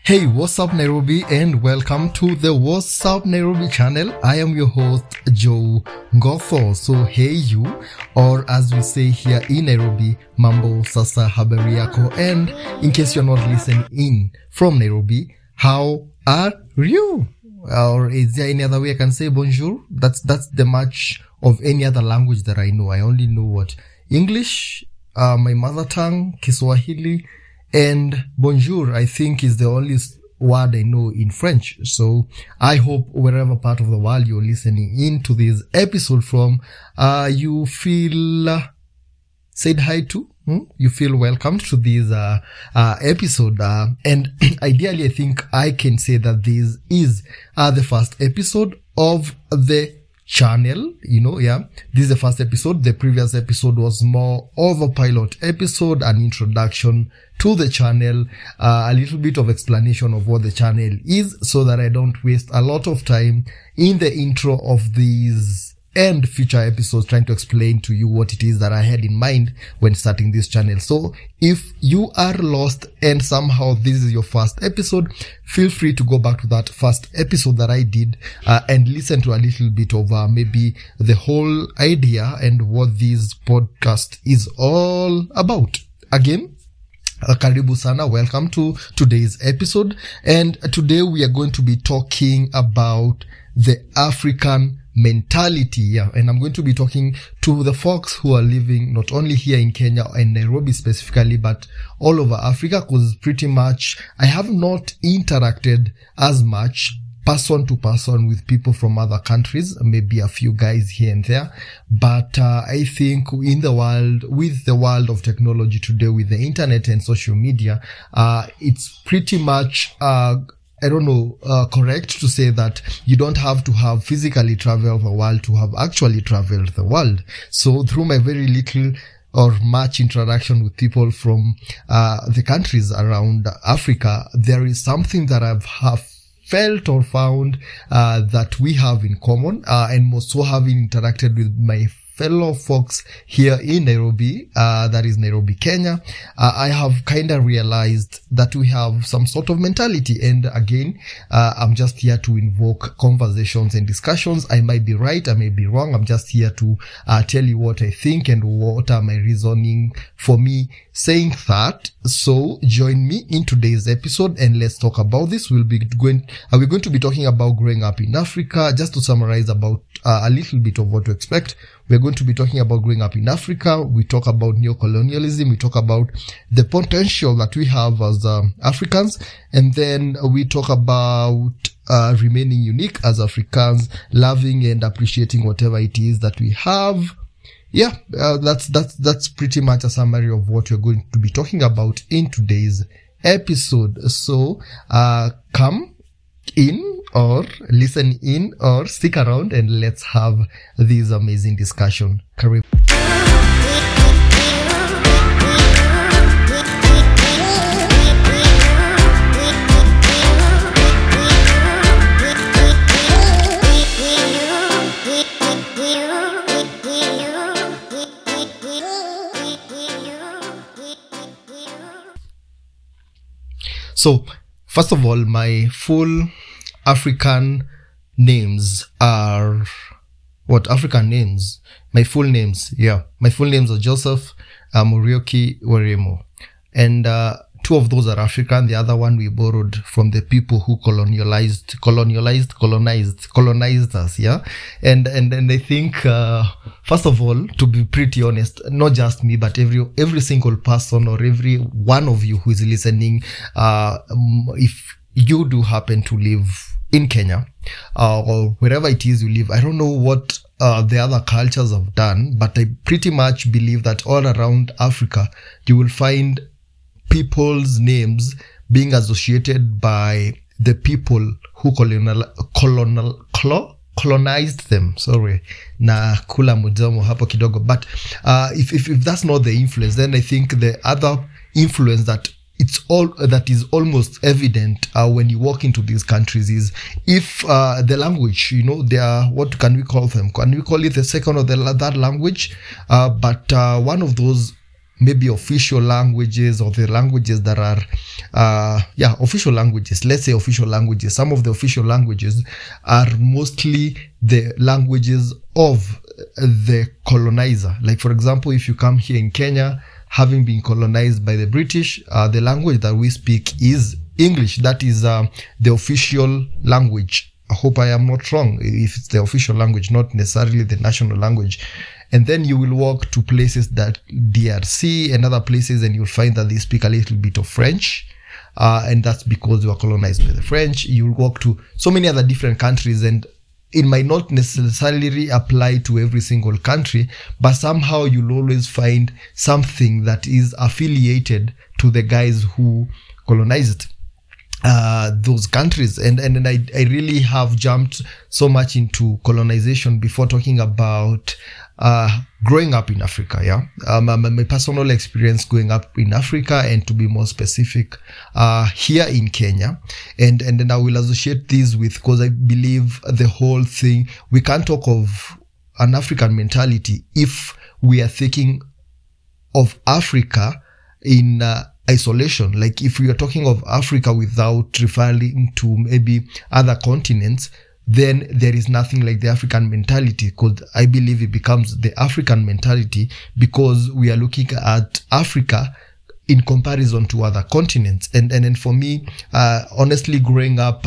Hey, what's up Nairobi, and welcome to the What's Up Nairobi channel. I am your host Joe Ngotho. So hey you, or as we say here in Nairobi, Mambo Sasa Habari Yako. And in case you're not listening in from Nairobi, how are you? Or is there any other way I can say bonjour? That's the match of any other language that I know. I only know what English, my mother tongue, Kiswahili, and bonjour, I think, is the only word I know in French. So I hope wherever part of the world you're listening in to this episode from, you feel said hi to. You feel welcomed to this episode. And ideally, I think I can say that this is the first episode of the channel, this is the first episode. The previous episode was more of a pilot episode, an introduction to the channel, a little bit of explanation of what the channel is, so that I don't waste a lot of time in the intro of these and future episodes trying to explain to you what it is that I had in mind when starting this channel. So if you are lost and somehow this is your first episode, feel free to go back to that first episode that I did and listen to a little bit of maybe the whole idea and what this podcast is all about. Again, karibu sana, welcome to today's episode. And today we are going to be talking about the African mentality, and I'm going to be talking to the folks who are living not only here in Kenya and Nairobi specifically, but all over Africa, because pretty much I have not interacted as much person to person with people from other countries, maybe a few guys here and there, but I think in the world, with the world of technology today, with the internet and social media, it's pretty much correct to say that you don't have to have physically traveled the world to have actually traveled the world. So through my very little or much interaction with people from the countries around Africa, there is something that I've felt or found that we have in common, and most so having interacted with my fellow folks here in Nairobi, that is Nairobi, Kenya, I have kind of realized that we have some sort of mentality. And again, I'm just here to invoke conversations and discussions. I might be right, I may be wrong. I'm just here to tell you what I think and what are my reasoning for me saying that. So join me in today's episode and let's talk about this. We're going to be talking about growing up in Africa. Just to summarize about a little bit of what to expect, we're going to be talking about growing up in Africa. We talk about neocolonialism. We talk about the potential that we have as Africans. And then we talk about remaining unique as Africans, loving and appreciating whatever it is that we have. Yeah, that's pretty much a summary of what we're going to be talking about in today's episode. So, come in or listen in or stick around and let's have this amazing discussion. Karibu. So, first of all, my full African names are African names? My full names, my full names are Joseph Muriuki Werimo, and two of those are African. The other one we borrowed from the people who colonized us. And I think first of all, to be pretty honest, not just me, but every single person or every one of you who is listening, if you do happen to live in Kenya, or wherever it is you live, I don't know what the other cultures have done, but I pretty much believe that all around Africa, you will find people's names being associated by the people who colonized them. Sorry, na kula mudamo hapo kidogo. But if that's not the influence, then I think the other influence that is almost evident when you walk into these countries is if the language, they are, what can we call them? Can we call it the second or the third language? But one of those maybe official languages, or the languages that are official languages. Let's say official languages. Some of the official languages are mostly the languages of the colonizer. Like, for example, if you come here in Kenya, having been colonized by the British, the language that we speak is English. That is the official language. I hope I am not wrong if it's the official language, not necessarily the national language. And then you will walk to places that DRC and other places, and you'll find that they speak a little bit of French. And that's because they were colonized by the French. You'll walk to so many other different countries, and it might not necessarily apply to every single country, but somehow you'll always find something that is affiliated to the guys who colonized those countries. And I really have jumped so much into colonization before talking about growing up in Africa. My personal experience growing up in Africa, and to be more specific, here in Kenya. And then I will associate this with, because I believe the whole thing, we can't talk of an African mentality if we are thinking of Africa in isolation. Like, if we are talking of Africa without referring to maybe other continents, then there is nothing like the African mentality, because I believe it becomes the African mentality because we are looking at Africa in comparison to other continents. And for me, honestly, growing up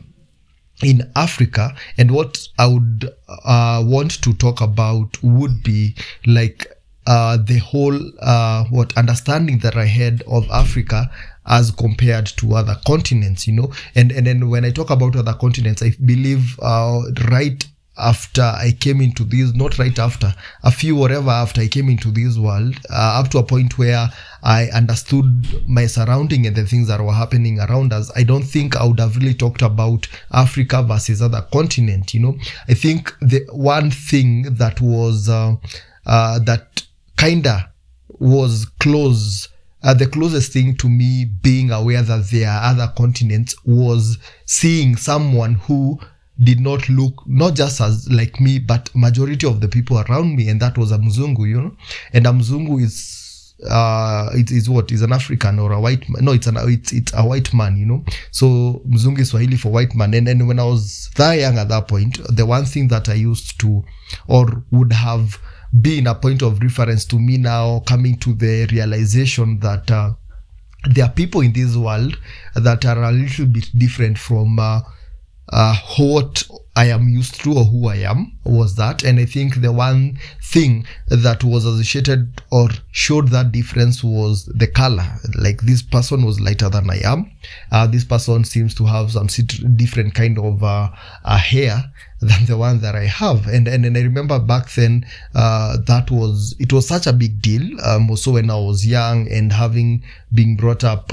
in Africa, and what I would want to talk about would be like the whole understanding that I had of Africa as compared to other continents, and then when I talk about other continents, I believe right after I came into this, not right after, after I came into this world, up to a point where I understood my surrounding and the things that were happening around us, I don't think I would have really talked about Africa versus other continent. I think the one thing that was that kinda was close, the closest thing to me being aware that there are other continents was seeing someone who did not look not just as like me, but majority of the people around me, and that was a Mzungu. And a Mzungu is is an African or a white man. No, it's a white man. So Mzungu is Swahili for white man. And when I was that young at that point, the one thing that I used to, or would have been a point of reference to me now, coming to the realization that there are people in this world that are a little bit different from what I am used to or who I am, was that. And I think the one thing that was associated or showed that difference was the color. Like, this person was lighter than I am. This person seems to have some different kind of hair than the one that I have. And I remember back then, it was such a big deal. Also when I was young and having been brought up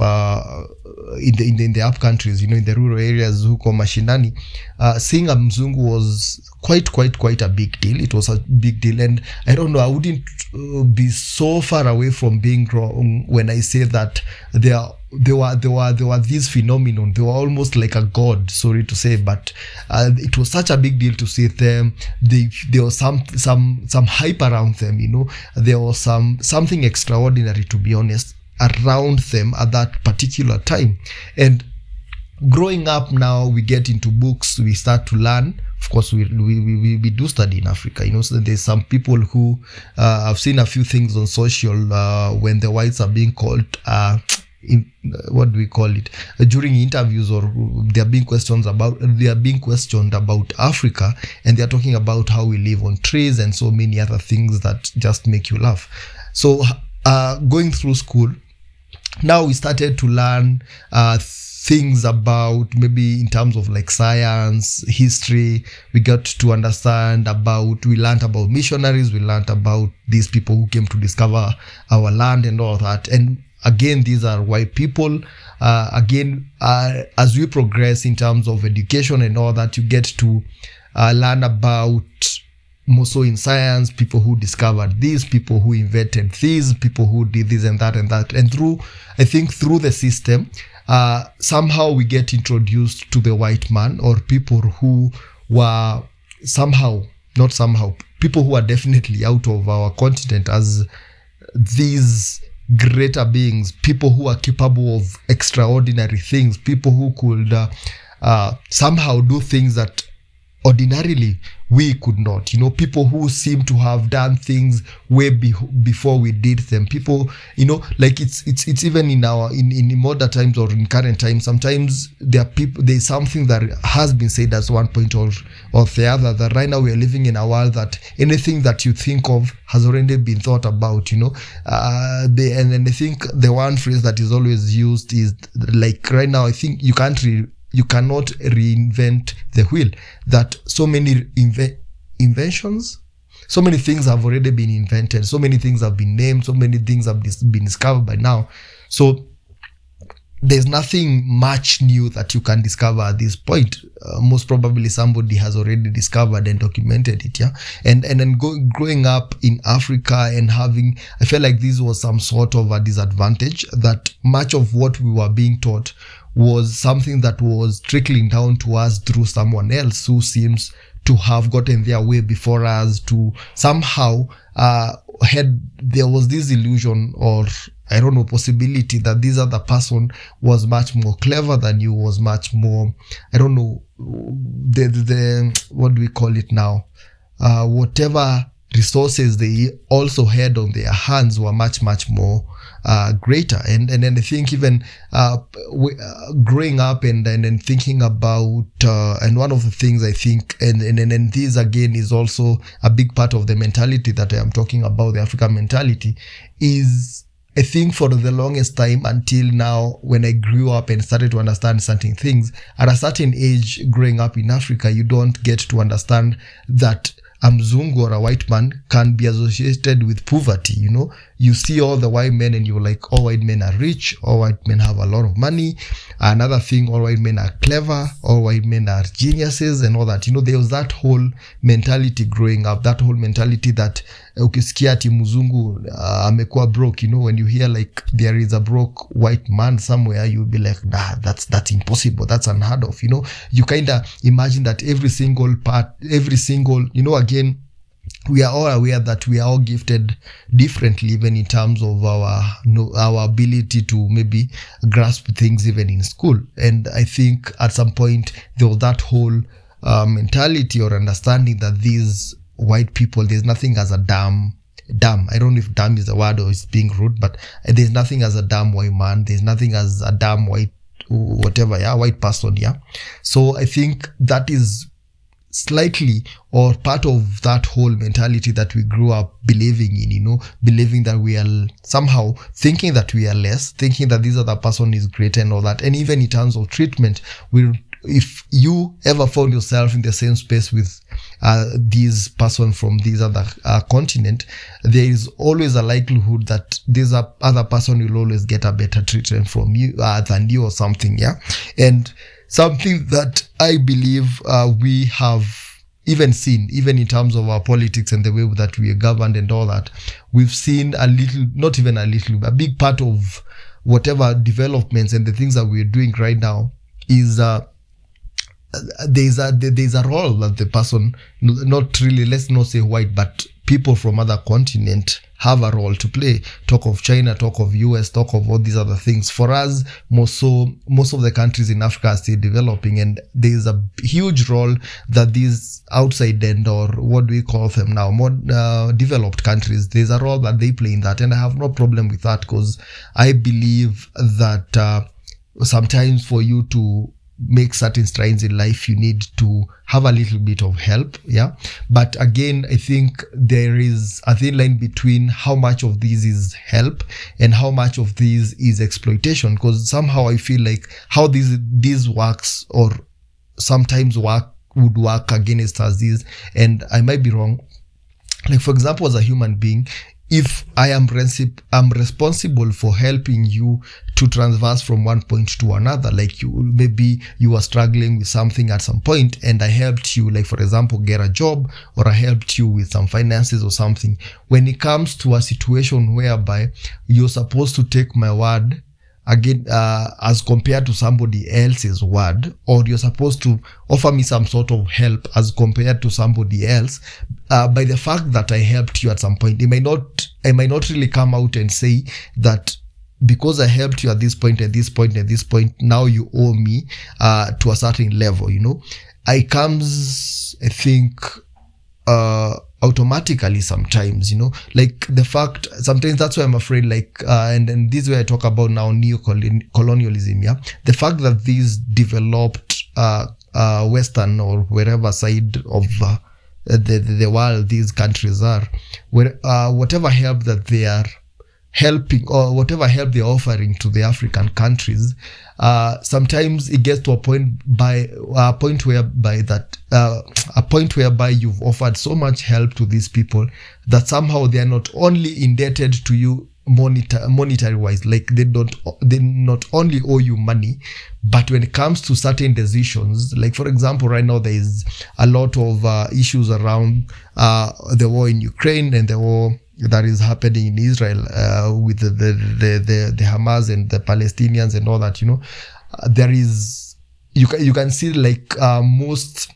in the up countries, in the rural areas, huko mashinani, seeing a Mzungu was quite a big deal. It was a big deal, and I don't know, I wouldn't be so far away from being wrong when I say that there were these phenomenon. They were almost like a god, sorry to say, but it was such a big deal to see them. There was some hype around them. There was something extraordinary, to be honest, around them at that particular time. And growing up now, we get into books, we start to learn. Of course, we do study in Africa. So there's some people who I've seen a few things on social when the whites are being called what do we call it, during interviews, or they are being questioned about Africa, and they are talking about how we live on trees and so many other things that just make you laugh. So going through school, now we started to learn things about, maybe in terms of like science, history. We got to understand we learned about missionaries, we learned about these people who came to discover our land and all that. And again, these are white people. As we progress in terms of education and all that, you get to learn about, more so in science, people who discovered this, people who invented this, people who did this and that and that. And through the system, somehow we get introduced to the white man, or people who were people who are definitely out of our continent, as these greater beings, people who are capable of extraordinary things, people who could somehow do things that ordinarily we could not, people who seem to have done things way before we did them. People, like it's even in modern times or in current times, sometimes there's something that has been said at one point or the other, that right now we are living in a world that anything that you think of has already been thought about, and I think the one phrase that is always used is like, right now I think you cannot reinvent the wheel, that so many inventions, so many things have already been invented, so many things have been named, so many things have been discovered by now. So there's nothing much new that you can discover at this point. Most probably somebody has already discovered and documented it, and then growing up in Africa and I felt like this was some sort of a disadvantage, that much of what we were being taught was something that was trickling down to us through someone else who seems to have gotten their way before us, to somehow there was this illusion, or I don't know, possibility that this other person was much more clever than you, was much more, I don't know, the what do we call it now, whatever resources they also had on their hands were much more greater. And then I think even growing up and then thinking about and one of the things I think, and this again is also a big part of the mentality that I am talking about, the African mentality, is I think for the longest time until now, when I grew up and started to understand certain things, at a certain age growing up in Africa, you don't get to understand that a Mzungu or a white man can be associated with poverty. You see all the white men and you're like, all white men are rich, all white men have a lot of money. Another thing, all white men are clever, all white men are geniuses and all that. There was that whole mentality growing up, that whole mentality that ukisikia ati Mzungu amekuwa broke, when you hear like there is a broke white man somewhere, you'll be like, nah, that's impossible, that's unheard of. You kind of imagine that every single, again, we are all aware that we are all gifted differently, even in terms of our ability to maybe grasp things even in school. And I think at some point there was that whole mentality or understanding that these white people, there's nothing as a dumb, I don't know if dumb is the word or it's being rude, but there's nothing as a dumb white man, there's nothing as a dumb white whatever, white person. So I think that is slightly or part of that whole mentality that we grew up believing in, believing that we are somehow thinking that we are less, thinking that this other person is greater and all that. And even in terms of treatment, if you ever found yourself in the same space with this person from this other continent, there is always a likelihood that this other person will always get a better treatment from you than you or something. And something that I believe we have even seen, even in terms of our politics and the way that we are governed and all that, we've seen a little, not even a little, a big part of whatever developments and the things that we're doing right now is there's a role that the person, not really, let's not say white, but people from other continent have a role to play. Talk of China, talk of US, talk of all these other things. For us, most of the countries in Africa are still developing, and there's a huge role that these outside and, or what do we call them now, more developed countries, there's a role that they play in that. And I have no problem with that, because I believe that sometimes for you to make certain strides in life, you need to have a little bit of help. But again, I think there is a thin line between how much of this is help and how much of this is exploitation, because somehow I feel like how this works, or sometimes would work against us is, and I might be wrong, like for example, as a human being, if I'm responsible for helping you to transverse from one point to another, like maybe you are struggling with something at some point and I helped you, like for example, get a job, or I helped you with some finances or something. When it comes to a situation whereby you're supposed to take my word again, as compared to somebody else's word, or you're supposed to offer me some sort of help as compared to somebody else, by the fact that I helped you at some point, I might not really come out and say that because I helped you at this point, now you owe me to a certain level, I think automatically sometimes, like the fact, sometimes that's why I'm afraid, like, and this way I talk about now neo-colonialism, the fact that these developed Western or wherever side of the world these countries are, where whatever help that they are helping or whatever help they're offering to the African countries, sometimes it gets to a point whereby you've offered so much help to these people that somehow they are not only indebted to you monetary wise, like they not only owe you money, but when it comes to certain decisions, like for example, right now there is a lot of issues around the war in Ukraine and the war that is happening in Israel with the Hamas and the Palestinians and all that. There is, you can see like most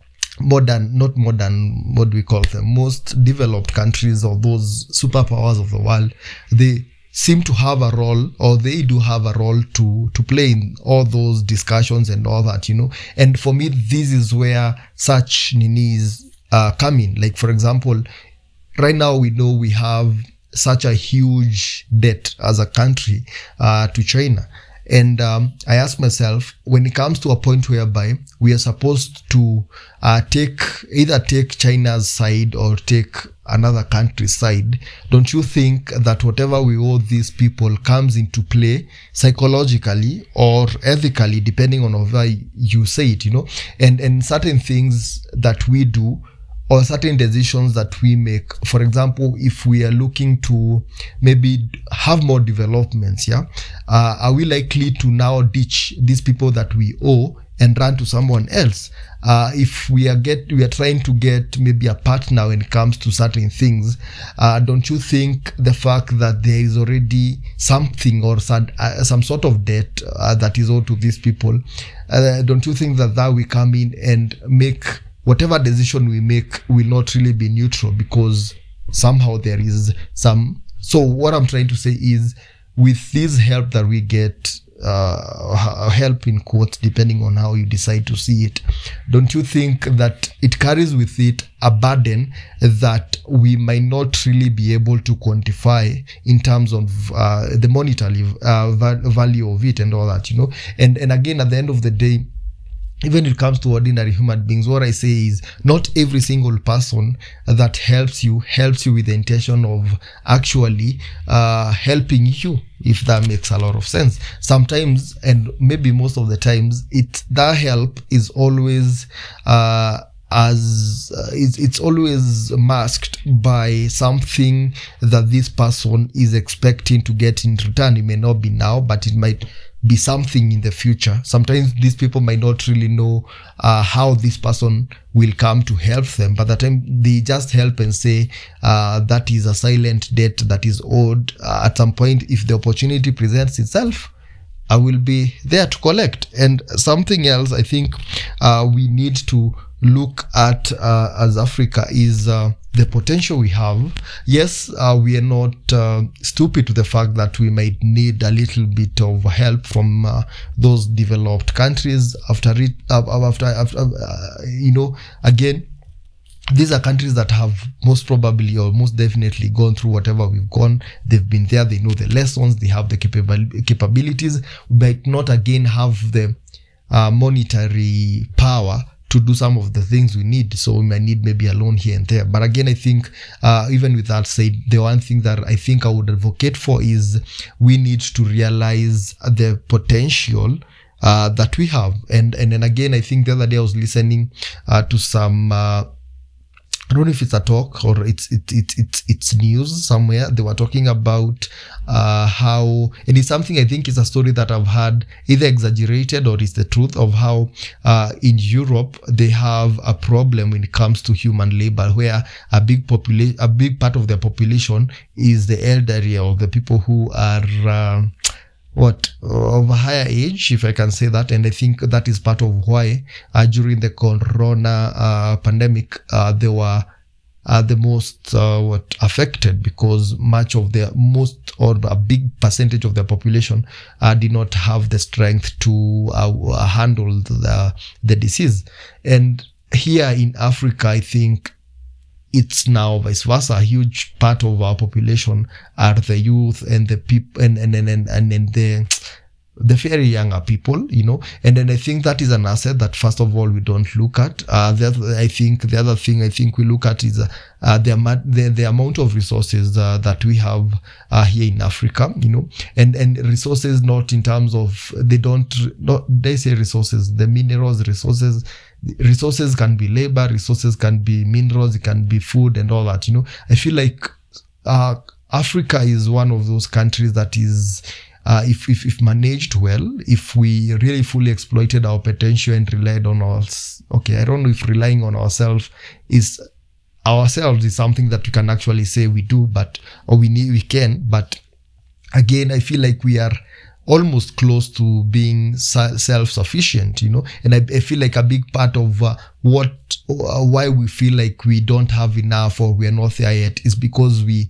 most developed countries or those superpowers of the world, they seem to have a role, or they do have a role to play in all those discussions and all that, and for me this is where such ninis come in. Like for example, right now we know we have such a huge debt as a country to China. And I ask myself, when it comes to a point whereby we are supposed to either take China's side or take another country's side, don't you think that whatever we owe these people comes into play psychologically or ethically, depending on how you say it, and certain things that we do or certain decisions that we make. For example, if we are looking to maybe have more developments, are we likely to now ditch these people that we owe and run to someone else? If we are trying to get maybe a partner when it comes to certain things, don't you think the fact that there is already something or some sort of debt that is owed to these people, don't you think that we come in and make whatever decision we make will not really be neutral, because somehow there is some. So what I'm trying to say is, with this help that we get, help in quotes, depending on how you decide to see it, don't you think that it carries with it a burden that we might not really be able to quantify in terms of the monetary value of it and all that, and again, at the end of the day, even when it comes to ordinary human beings, what I say is, not every single person that helps you with the intention of actually helping you, if that makes a lot of sense. Sometimes, and maybe most of the times, that help is always it's always masked by something that this person is expecting to get in return. It may not be now, but it might be something in the future. Sometimes these people might not really know how this person will come to help them. By the time they just help and say that is a silent debt that is owed, at some point, if the opportunity presents itself, I will be there to collect. And something else I think we need to look at as Africa is the potential we have. Yes, we are not stupid to the fact that we might need a little bit of help from those developed countries. Again, these are countries that have most probably or most definitely gone through whatever we've gone. They've been there, they know the lessons, they have the capabilities. We might not again have the monetary power to do some of the things we need, so we might need maybe a loan here and there. But again, I think even with that said, the one thing that I think I would advocate for is we need to realize the potential that we have. And then again, I think the other day I was listening to some I don't know if it's a talk or it's news somewhere. They were talking about how, and it's something I think is a story that I've heard either exaggerated or it's the truth, of how in Europe they have a problem when it comes to human labor, where a big part of their population is the elderly or the people who are of a higher age, if I can say that. And I think that is part of why during the corona pandemic they were the most affected, because most or a big percentage of the population did not have the strength to handle the disease. And here in Africa, I think it's now vice versa. A huge part of our population are the youth and the people and the very younger people, and then I think that is an asset that first of all we don't look at. The other thing I think we look at is the amount of resources that we have here in Africa, and resources not in terms of they say resources, the minerals, resources can be labor, resources can be minerals, it can be food and all that. I feel like Africa is one of those countries that is, if managed well, if we really fully exploited our potential and relied on us. Okay, I don't know if relying on ourselves is something that we can actually say we do, we can. But again, I feel like we are almost close to being self-sufficient, and I feel like a big part of why we feel like we don't have enough or we are not there yet is because we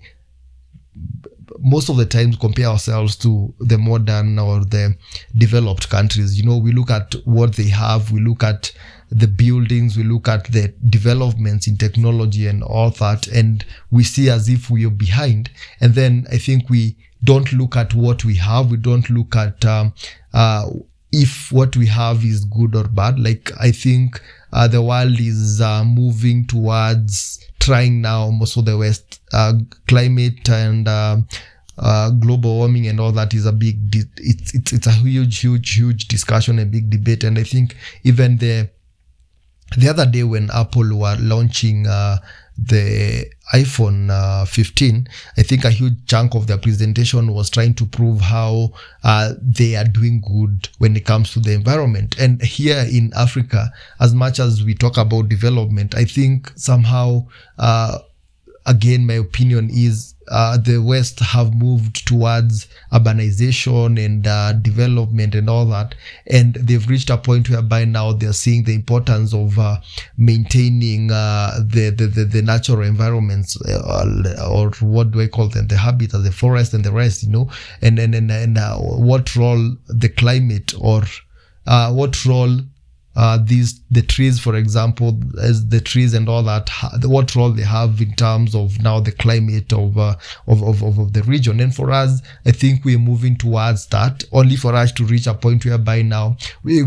most of the times compare ourselves to the modern or the developed countries. We look at what they have, we look at the buildings, we look at the developments in technology and all that, and we see as if we are behind. And then I think we don't look at what we have. We don't look at if what we have is good or bad. Like, I think the world is moving towards trying now, most of the West, climate and global warming and all that is a big, it's a huge discussion, a big debate. And I think even the other day when Apple were launching the iPhone 15, I think a huge chunk of their presentation was trying to prove how they are doing good when it comes to the environment. And here in Africa, as much as we talk about development, I think somehow, again, my opinion is the West have moved towards urbanization and development and all that, and they've reached a point whereby now they're seeing the importance of maintaining the natural environments, or what do I call them, the habitats, the forest and the rest, and what role the climate or what role the trees, for example, as the trees and all that, what role they have in terms of now the climate of the region. And for us, I think we're moving towards that, only for us to reach a point whereby now we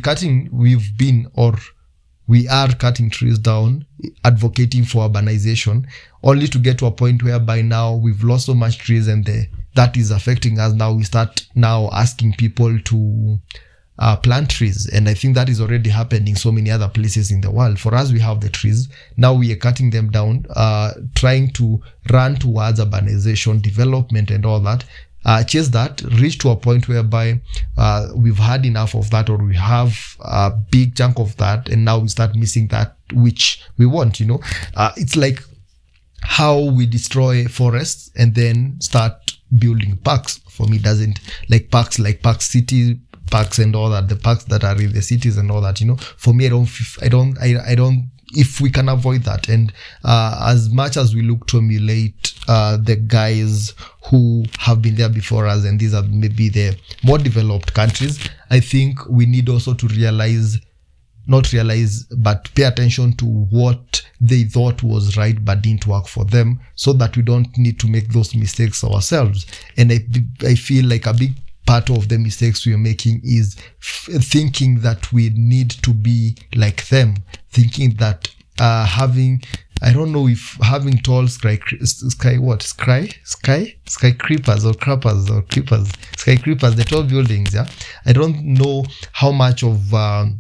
are cutting trees down, advocating for urbanization, only to get to a point whereby now we've lost so much trees, and that is affecting us. Now we start now asking people to plant trees, and I think that is already happening in so many other places in the world. For us, we have the trees, now we are cutting them down, trying to run towards urbanization, development and all that, chase that, reach to a point whereby we've had enough of that, or we have a big chunk of that, and now we start missing that which we want. It's like how we destroy forests and then start building parks. For me, doesn't like parks city parks and all that, the parks that are in the cities and all that, for me, I don't, if we can avoid that, and as much as we look to emulate the guys who have been there before us, and these are maybe the more developed countries, I think we need also to but pay attention to what they thought was right but didn't work for them, so that we don't need to make those mistakes ourselves. And I feel like a big part of the mistakes we are making is thinking that we need to be like them, thinking that having tall skyscrapers or creepers, the tall buildings. Yeah, I don't know how much of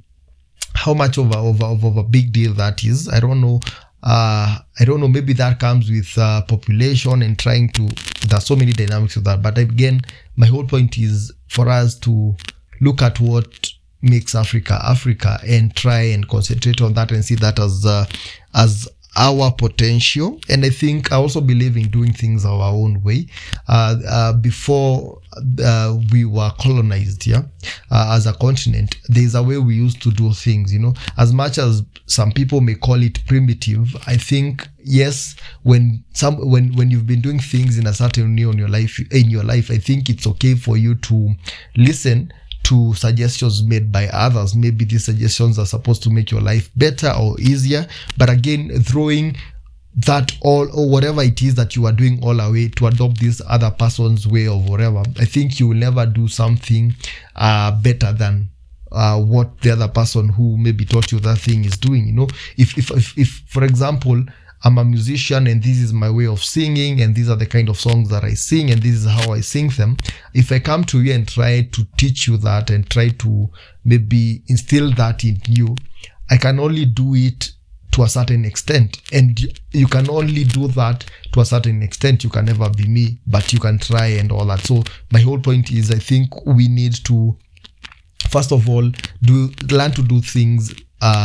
a big deal that is. I don't know. Maybe that comes with population and trying to, there's so many dynamics of that. But again, my whole point is for us to look at what makes Africa and try and concentrate on that and see that as our potential, and I think I also believe in doing things our own way. Before we were colonized, as a continent, there's a way we used to do things. As much as some people may call it primitive, I think yes, when you've been doing things in a certain way in your life, I think it's okay for you to listen to suggestions made by others. Maybe these suggestions are supposed to make your life better or easier, but again, throwing that all or whatever it is that you are doing all away to adopt this other person's way of whatever, I think you will never do something better than what the other person who maybe taught you that thing is doing. If for example, I'm a musician and this is my way of singing and these are the kind of songs that I sing and this is how I sing them. If I come to you and try to teach you that and try to maybe instill that in you, I can only do it to a certain extent, and you can only do that to a certain extent. You can never be me, but you can try and all that. So my whole point is, I think we need to, first of all, learn to do things,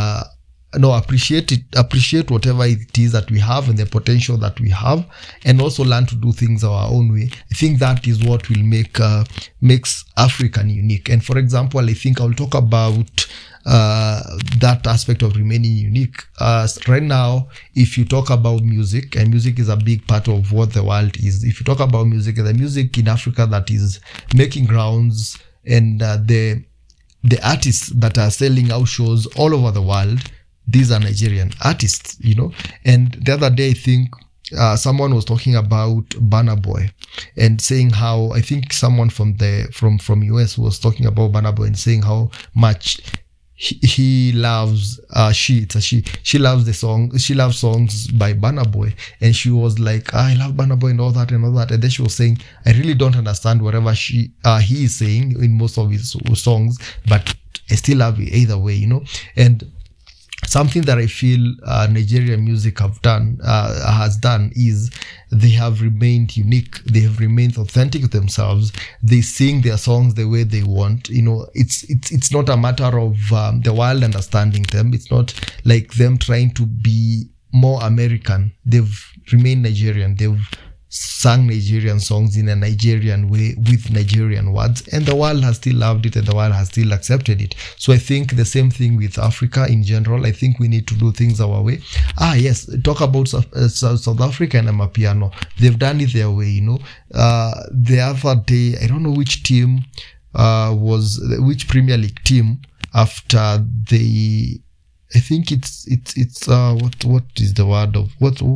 appreciate whatever it is that we have and the potential that we have, and also learn to do things our own way. I think that is what will makes African unique. And for example, I think I'll talk about that aspect of remaining unique. Right now, if you talk about music, and music is a big part of what the world is. If you talk about music, the music in Africa that is making grounds, and the artists that are selling out shows all over the world, these are Nigerian artists, And the other day, I think someone was talking about Burna Boy and saying how, I think someone from US was talking about Burna Boy and saying how much he loves she loves the song. She loves songs by Burna Boy, and she was like, I love Burna Boy and all that, and then she was saying, I really don't understand whatever he is saying in most of his songs, but I still love it either way, And something that I feel Nigerian music has done is they have remained unique. They have remained authentic to themselves. They sing their songs the way they want. It's not a matter of the world understanding them. It's not like them trying to be more American. They've remained Nigerian. They've sang Nigerian songs in a Nigerian way with Nigerian words, and the world has still loved it and the world has still accepted it. So I think the same thing with Africa in general. I think we need to do things our way. Yes, talk about South Africa and Amapiano. They've done it their way, The other day, I don't know which team which Premier League team, after the, I think it's what is the word of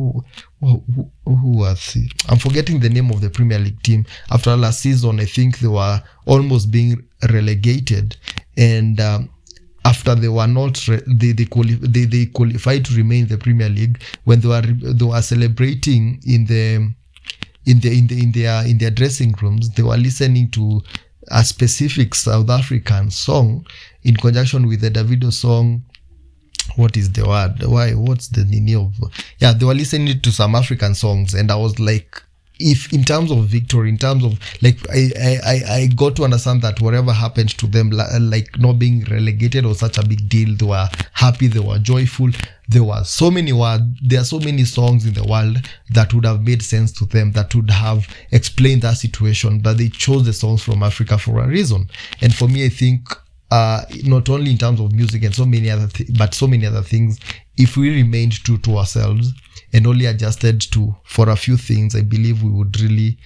who was it? I'm forgetting the name of the Premier League team. After last season, I think they were almost being relegated, and after they were not they qualified to remain in the Premier League. When they were celebrating in their dressing rooms, they were listening to a specific South African song in conjunction with the Davido song. What is the word? What's the name of? Yeah, they were listening to some African songs, and I was like, if in terms of victory, in terms of like, I got to understand that whatever happened to them, like not being relegated was such a big deal. They were happy, they were joyful. There are so many songs in the world that would have made sense to them, that would have explained that situation, but they chose the songs from Africa for a reason. And for me, I think, not only in terms of music and so many other but so many other things, if we remained true to ourselves and only adjusted for a few things, I believe we would really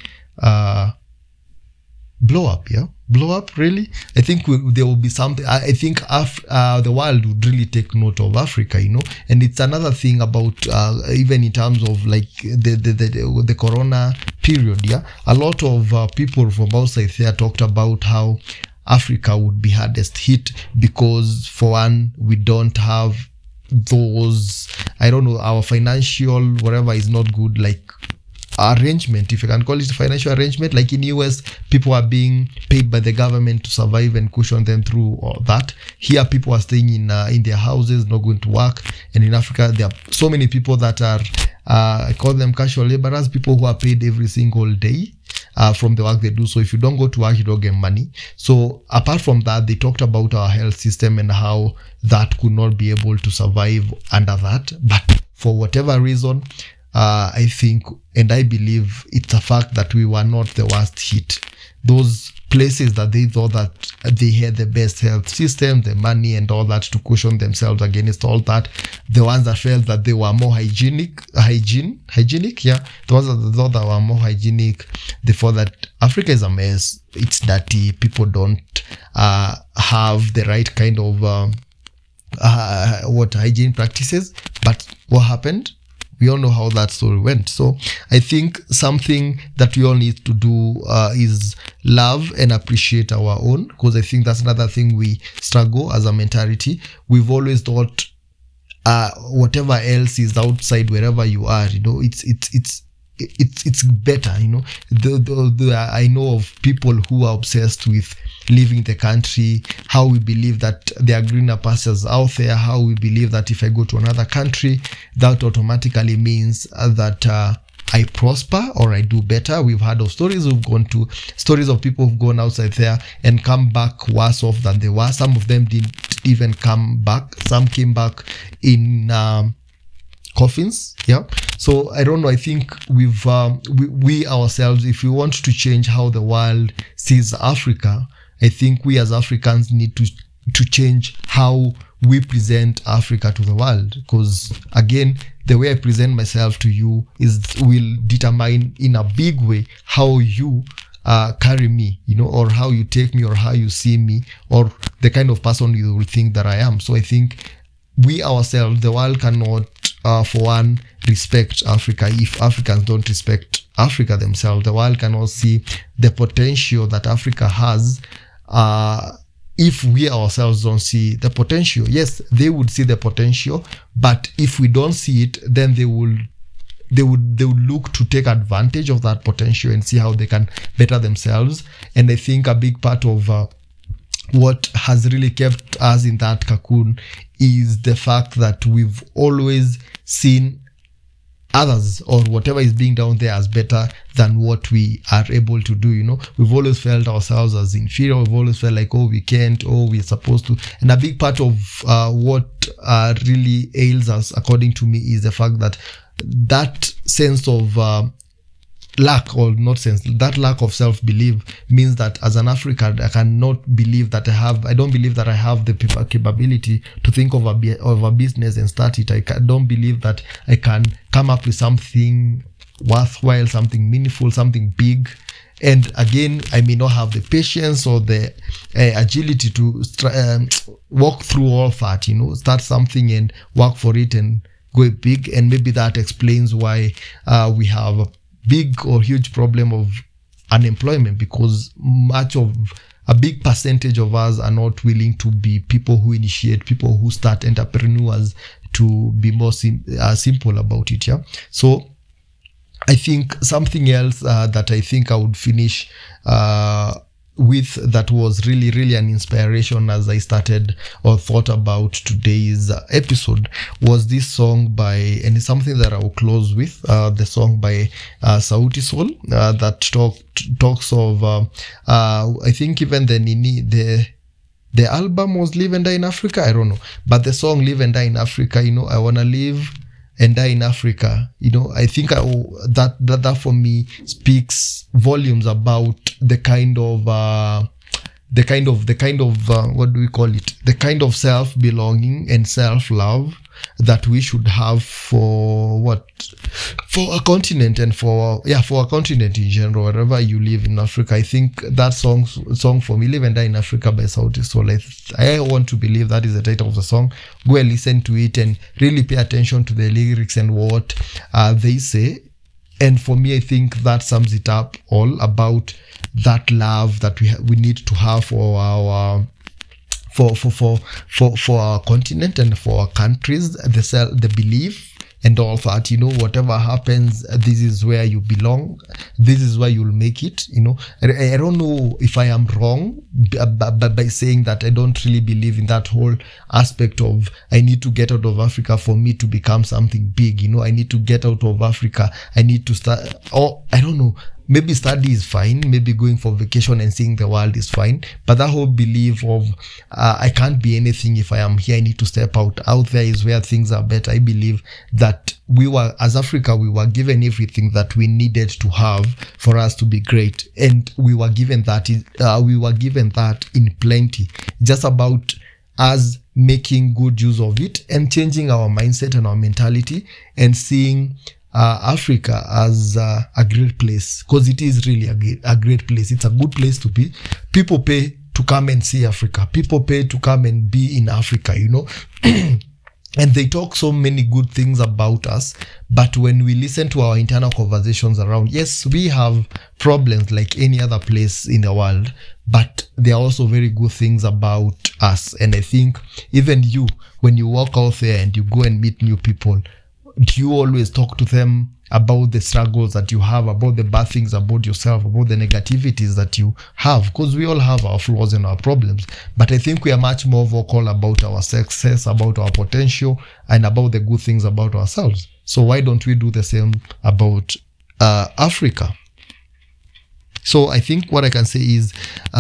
blow up really. I think there will be something. I think the world would really take note of Africa, and it's another thing about even in terms of like the corona period. A lot of people from outside there talked about how Africa would be hardest hit because, for one, we don't have those, I don't know, our financial whatever is not good, like arrangement, if you can call it a financial arrangement. Like in US, people are being paid by the government to survive and cushion them through all that. Here, people are staying in their houses, not going to work. And in Africa, there are so many people that are, I call them casual laborers, people who are paid every single day from the work they do. So if you don't go to work, you don't get money. So apart from that, they talked about our health system and how that could not be able to survive under that. But for whatever reason, I think, and I believe it's a fact that we were not the worst hit. Those places that they thought that they had the best health system, the money and all that to cushion themselves against all that, the ones that felt that they were more hygienic, the ones that thought that were more hygienic, they thought that Africa is a mess, it's dirty, people don't have the right kind of hygiene practices. But what happened? We all know how that story went. So I think something that we all need to do is love and appreciate our own, because I think that's another thing we struggle as a mentality. We've always thought whatever else is outside, wherever you are, it's better, I know of people who are obsessed with leaving the country, how we believe that there are greener pastures out there, how we believe that if I go to another country, that automatically means that I prosper or I do better. We've heard of stories of people who've gone outside there and come back worse off than they were. Some of them didn't even come back. Some came back in coffins. Yeah. So I don't know. I think we ourselves, if we want to change how the world sees Africa, I think we as Africans need to change how we present Africa to the world. Because again, the way I present myself to you will determine in a big way how you carry me, or how you take me, or how you see me, or the kind of person you will think that I am. So I think we ourselves, the world cannot, for one, respect Africa if Africans don't respect Africa themselves. The world cannot see the potential that Africa has if we ourselves don't see the potential. Yes, they would see the potential, but if we don't see it, then they would look to take advantage of that potential and see how they can better themselves. And I think a big part of what has really kept us in that cocoon is the fact that we've always seen others or whatever is being down there as better than what we are able to do. We've always felt ourselves as inferior. We've always felt like, we can't, we're supposed to. And a big part of what really ails us, according to me, is the fact that sense of lack of self-belief means that as an African, I cannot believe that I don't believe that I have the capability to think of a business and start it. I don't believe that I can come up with something worthwhile, something meaningful, something big. And again, I may not have the patience or the agility to walk through all that, start something and work for it and go big. And maybe that explains why we have a big or huge problem of unemployment, because a big percentage of us are not willing to be people who initiate, people who start, entrepreneurs, to be more simple about it. Yeah. So I think something else that I think I would finish with, that was really, really an inspiration as I started or thought about today's episode, was this song and it's something that I will close with, the song by Sauti Sol, that talks of, I think even the album was Live and Die in Africa, I don't know, but the song Live and Die in Africa, I want to live and die in Africa. I think that for me speaks volumes about the kind of what do we call it? The kind of self-belonging and self-love that we should have for a continent and for a continent in general, wherever you live in Africa. I think that song for me, Live and Die in Africa by Sauti Sol, I want to believe that is the title of the song. Go and listen to it and really pay attention to the lyrics and what they say. And for me, I think that sums it up all about that love that we need to have for our for our continent and for our countries, the belief and all that, whatever happens, this is where you belong, this is where you'll make it. I don't know if I am wrong by saying that I don't really believe in that whole aspect of I need to get out of Africa for me to become something big. I need to get out of Africa, I need to start, or I don't know. maybe study is fine, maybe going for vacation and seeing the world is fine, but that whole belief of I can't be anything if I am here, I need to step out there is where things are better. I believe that as Africa, we were given everything that we needed to have for us to be great, and we were given that in plenty. Just about us making good use of it and changing our mindset and our mentality and seeing Africa as a great place, because it is really a great place. It's a good place to be. People pay to come and see Africa. People pay to come and be in Africa, and they talk so many good things about us. But when we listen to our internal conversations around, yes, we have problems like any other place in the world, but there are also very good things about us. And I think even you, when you walk out there and you go and meet new people, do you always talk to them about the struggles that you have, about the bad things about yourself, about the negativities that you have? Because we all have our flaws and our problems. But I think we are much more vocal about our success, about our potential, and about the good things about ourselves. So why don't we do the same about Africa? So I think what I can say is,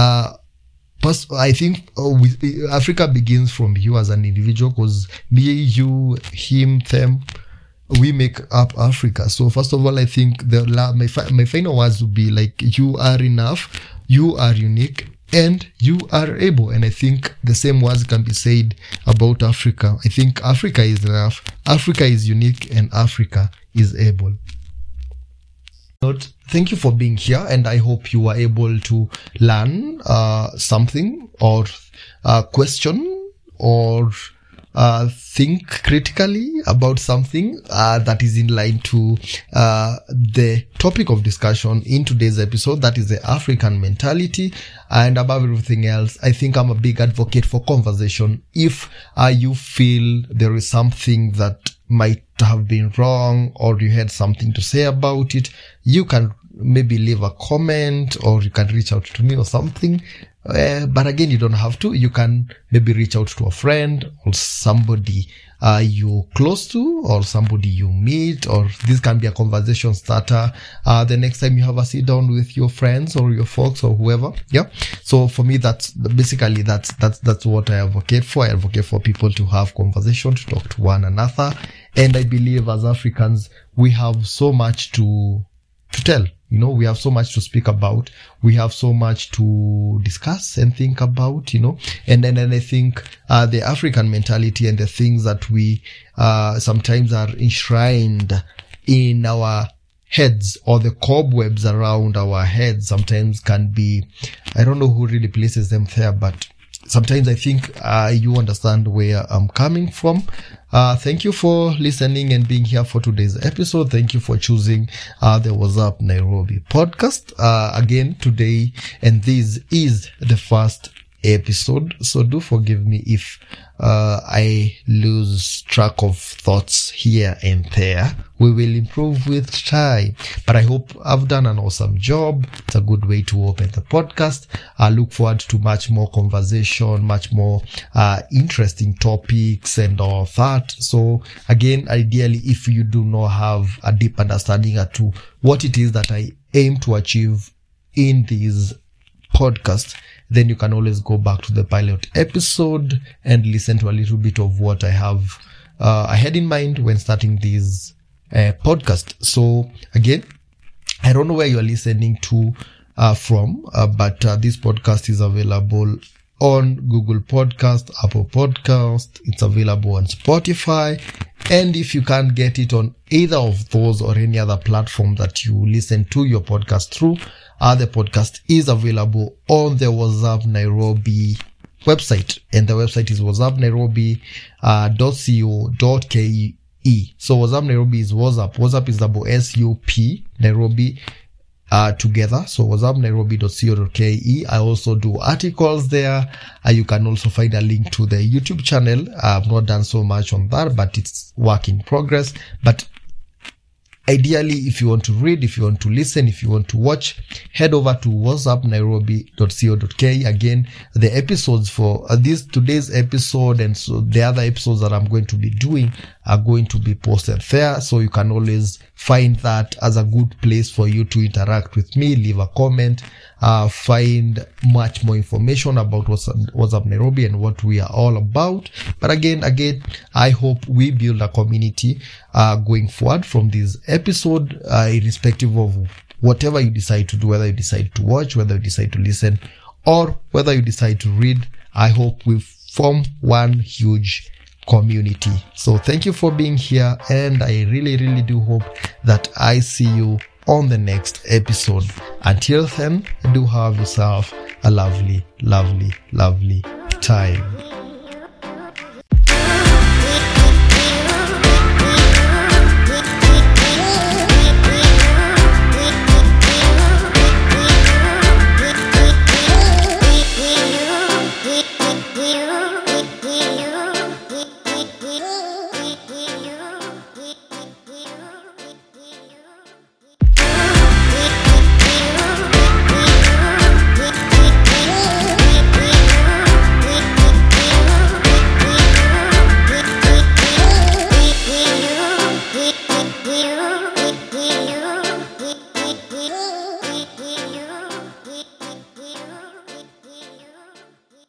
I think Africa begins from you as an individual, because me, you, him, them, we make up Africa. So first of all, I think my final words would be like, you are enough, you are unique, and you are able. And I think the same words can be said about Africa. I think Africa is enough, Africa is unique, and Africa is able. Thank you for being here, and I hope you were able to learn something, or question, or think critically about something that is in line to the topic of discussion in today's episode, that is the African mentality. And above everything else, I think I'm a big advocate for conversation. If you feel there is something that might have been wrong, or you had something to say about it, you can maybe leave a comment, or you can reach out to me or something. But again, you don't have to. You can maybe reach out to a friend or somebody you're close to, or somebody you meet, or this can be a conversation starter the next time you have a sit down with your friends or your folks or whoever. Yeah. So for me, that's basically that's what I advocate for. I advocate for people to have conversation, to talk to one another. And I believe as Africans, we have so much to tell. We have so much to speak about. We have so much to discuss and think about, and then I think the African mentality and the things that we sometimes are enshrined in our heads, or the cobwebs around our heads, sometimes can be, I don't know who really places them there, but sometimes I think you understand where I'm coming from. Thank you for listening and being here for today's episode. Thank you for choosing the What's Up Nairobi podcast. Again, today, and this is the first episode, so do forgive me if I lose track of thoughts here and there. We will improve with time, but I hope I've done an awesome job. It's a good way to open the podcast. I look forward to much more conversation, much more interesting topics and all that. So again, ideally, if you do not have a deep understanding as to what it is that I aim to achieve in these podcasts, then you can always go back to the pilot episode and listen to a little bit of what I have I had in mind when starting this podcast. So again, I don't know where you are listening to from, but this podcast is available on Google Podcast, Apple Podcast. It's available on Spotify. And if you can't get it on either of those or any other platform that you listen to your podcast through, the podcast is available on the What's Up Nairobi website. And the website is whatsappnairobi.co.ke. So What's Up Nairobi is WhatsApp. WhatsApp is WSUP Nairobi together. So whatsappnairobi.co.ke. I also do articles there. You can also find a link to the YouTube channel. I've not done so much on that, but it's work in progress. But ideally, if you want to read, if you want to listen, if you want to watch, head over to whatsupnairobi.co.ke. Again, the episodes for today's episode and so the other episodes that I'm going to be doing are going to be posted there. So you can always find that as a good place for you to interact with me, leave a comment, find much more information about what's up Nairobi and what we are all about. But again, I hope we build a community going forward from this episode, irrespective of whatever you decide to do, whether you decide to watch, whether you decide to listen, or whether you decide to read. I hope we form one huge community. So thank you for being here, and I really do hope that I see you on the next episode. Until then, do have yourself a lovely time.